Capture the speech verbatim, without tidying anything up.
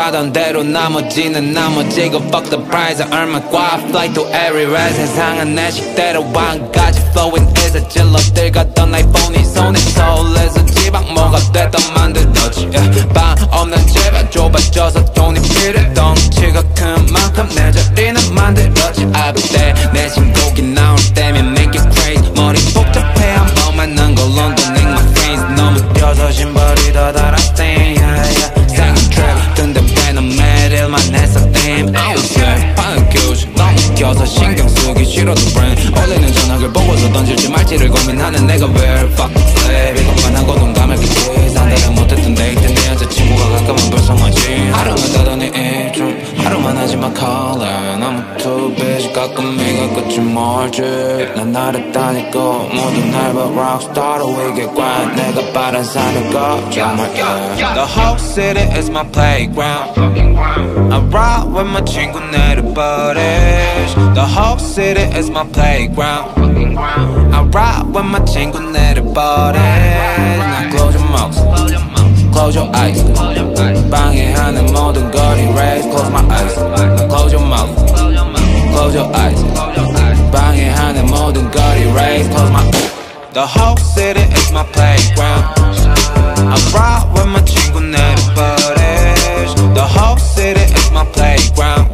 하던 대로 나머지는 나머지고 fuck the price 얼마 과 fly to everywhere 세상은 내 식대로 한 가지 flowing is a 질러들 같던 아이폰이 손에 서울에서 지방모가 됐던 만들었지 yeah. 방 없는 집에 좁아져서 돈이 필요해 덩치가 큰 만큼 내 자리는 만들었지 I be there 내 신곡이 나올 때면 make it crazy 머리 복잡해 한 번 만난 걸 런던행 my friends 너무 뛰어서 신발이 다 달았대 yeah, yeah. 생긴 트랩 근데 왜넌 매일만 했어 damn I was there 방은 교실 너무 웃겨서 신경 쓰기 싫어도 brain 올리는 전화를 보고서 던질지 말지를 고민하는 내가 왜 fuck slave 이것만 하고 눈 감을 기지 상대를 못했던 데이트 내 여자친구가 가끔은 불쌍하지 하루만 따더니 입좀 하루만 하지마 calling 너무 too busy 가끔 이가 끝이 멀지 난 나랬다니까 모두 날 봐 rockstar로 이게 과연 내가 바란 삶을 걱정 yeah. The whole city is my playground I ride with my 친구 내려버리sh The whole city is my playground I ride with my 친구 내려버리sh Now close your mouth Close your eyes 방해하는 모든 걸 erase Close my eyes Now close your mouth Close your eyes 방해하는 모든 걸 erase Close my eyes The whole city is my playground I ride with my 친구 내려버리sh The whole city is my playground